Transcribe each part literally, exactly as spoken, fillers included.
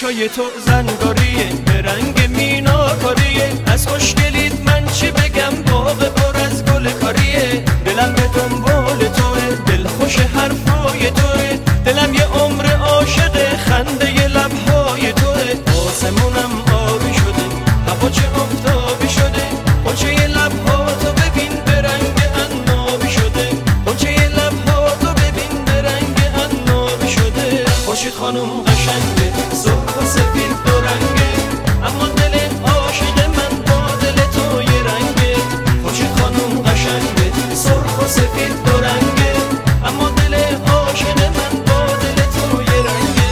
چشای تو زنگاریه، به رنگ میناکاریه. از خوشگلیت من چی بگم، باغ پر از گل کاریه. دلم به دنبال توه، دل خوش حرفای توه. دلم یه عمر عاشق خنده ی لبهای توه. آسمونم آبی شده، هوا چه آفتابی شده. قنچه ی لبها تو ببین به رنگ عنابی شده. قنچه ی لبها تو ببین به رنگ عنابی شده. خورشید خانم قشنگه، سرخ و سفید دو رنگه، اما دل عاشق من با دل تو یه رنگه. خورشید خانم قشنگه، سرخ و سفید دو رنگه، اما دل عاشق من با دل تو یه رنگه.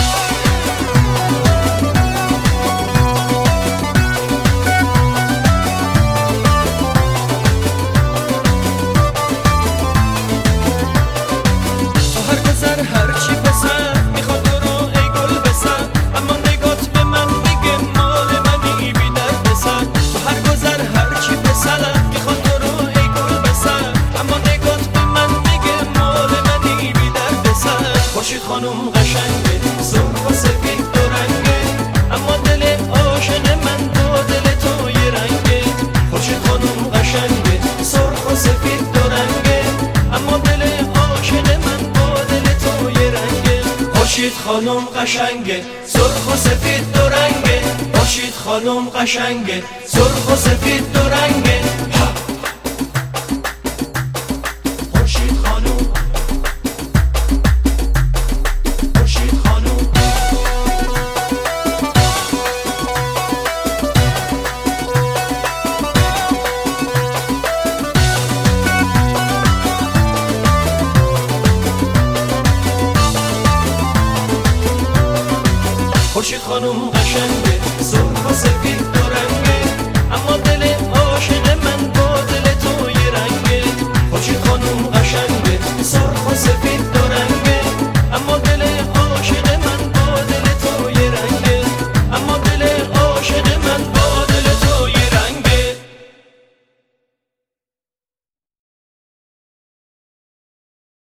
تو هر گذر هر چی پسر میخواد تو رو ای گل بسر، اما نگات به من میگه مال منی بی درد سر. تو هر گذر هر چی پسر میخواد تو رو ای گل بسر، اما نگات به من میگه مال منی بی درد سر. خورشید خانم قشنگه، سرخ و سفید دو رنگه، اما دل عاشق من با دل تو یه رنگه. خورشید خانم قشنگه، سرخ و سفید دو رنگه، اما دل عاشق من با دل تو یه رنگه. خورشید خانم قشنگه، سرخ و سفید دو رنگه. خورشید خانم قشنگه، سرخ و سفید دو رنگه. خورشید خانم، خورشید خانم. خورشید خانم قشنگه، سرخ و سفید